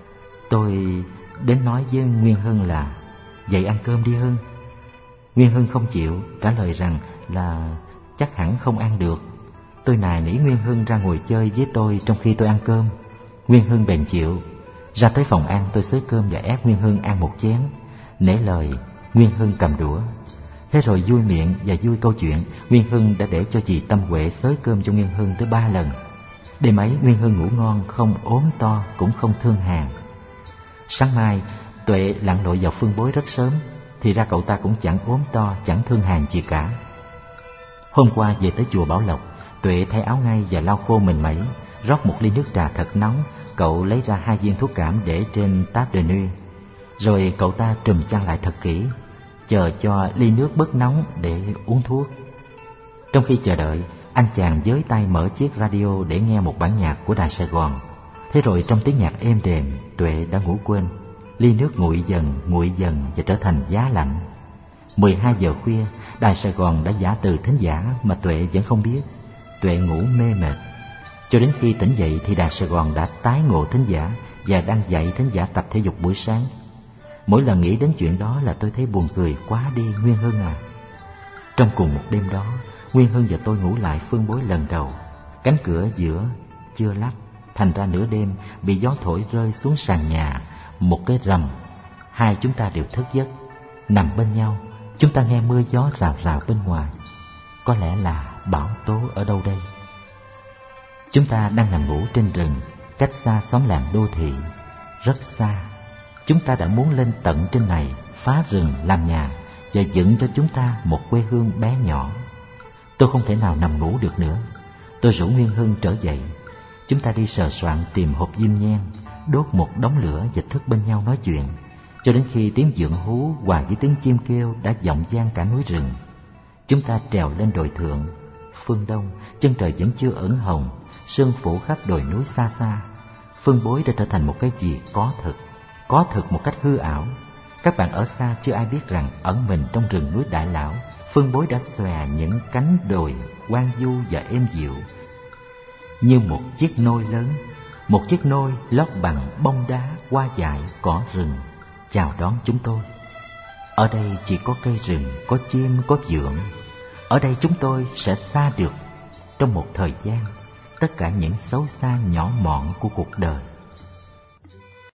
Tôi đến nói với Nguyên Hưng là, vậy ăn cơm đi Hưng. Nguyên Hưng không chịu, trả lời rằng là chắc hẳn không ăn được. Tôi nài nỉ Nguyên Hưng ra ngồi chơi với tôi trong khi tôi ăn cơm. Nguyên Hưng bèn chịu. Ra tới phòng ăn, tôi xới cơm và ép Nguyên Hưng ăn một chén. Nể lời, Nguyên Hưng cầm đũa. Thế rồi vui miệng và vui câu chuyện, Nguyên Hưng đã để cho chị Tâm Huệ xới cơm cho Nguyên Hưng tới 3 lần. Đêm ấy Nguyên Hưng ngủ ngon, không ốm to, cũng không thương hàng. Sáng mai, Tuệ lặn lội vào Phương Bối rất sớm. Thì ra cậu ta cũng chẳng ốm to, chẳng thương hàng gì cả. Hôm qua về tới chùa Bảo Lộc, Tuệ thay áo ngay và lau khô mình mẩy, rót một ly nước trà thật nóng. Cậu lấy ra 2 viên thuốc cảm để trên table de nuit. Rồi cậu ta trùm chăn lại thật kỹ. chờ cho ly nước bớt nóng để uống thuốc. Trong khi chờ đợi, anh chàng với tay mở chiếc radio để nghe một bản nhạc của Đài Sài Gòn. Thế rồi trong tiếng nhạc êm đềm, Tuệ đã ngủ quên. Ly nước nguội dần và trở thành giá lạnh. 12 giờ khuya, Đài Sài Gòn đã giã từ thính giả mà Tuệ vẫn không biết. Tuệ ngủ mê mệt. Cho đến khi tỉnh dậy thì Đài Sài Gòn đã tái ngộ thính giả và đang dạy thính giả tập thể dục buổi sáng. Mỗi lần nghĩ đến chuyện đó là tôi thấy buồn cười quá đi, Nguyên Hưng à. Trong cùng một đêm đó, Nguyên Hưng và tôi ngủ lại Phương Bối lần đầu. Cánh cửa giữa chưa lắp, thành ra nửa đêm bị gió thổi rơi xuống sàn nhà một cái rầm. Hai chúng ta đều thức giấc. Nằm bên nhau, chúng ta nghe mưa gió rào rào bên ngoài. Có lẽ là bão tố ở đâu đây. Chúng ta đang nằm ngủ trên rừng, cách xa xóm làng đô thị, rất xa. Chúng ta đã muốn lên tận trên này, phá rừng làm nhà và dựng cho chúng ta một quê hương bé nhỏ. Tôi không thể nào nằm ngủ được nữa. Tôi rủ Nguyên Hưng trở dậy. Chúng ta đi sờ soạn tìm hộp diêm nhang, đốt một đống lửa và thức bên nhau nói chuyện, cho đến khi tiếng dượng hú hòa với tiếng chim kêu đã vọng vang cả núi rừng. Chúng ta trèo lên đồi thượng. Phương Đông, chân trời vẫn chưa ửng hồng, sương phủ khắp đồi núi xa xa. Phương Bối đã trở thành một cái gì có thực một cách hư ảo. Các bạn ở xa chưa ai biết rằng ẩn mình trong rừng núi Đại Lão, Phương Bối đã xòe những cánh đồi hoang vu và êm dịu, như một chiếc nôi lớn, một chiếc nôi lót bằng bông đá, hoa dại, cỏ rừng chào đón chúng tôi. Ở đây chỉ có cây rừng, có chim, có vượn. Ở đây chúng tôi sẽ xa được trong một thời gian tất cả những xấu xa nhỏ mọn của cuộc đời.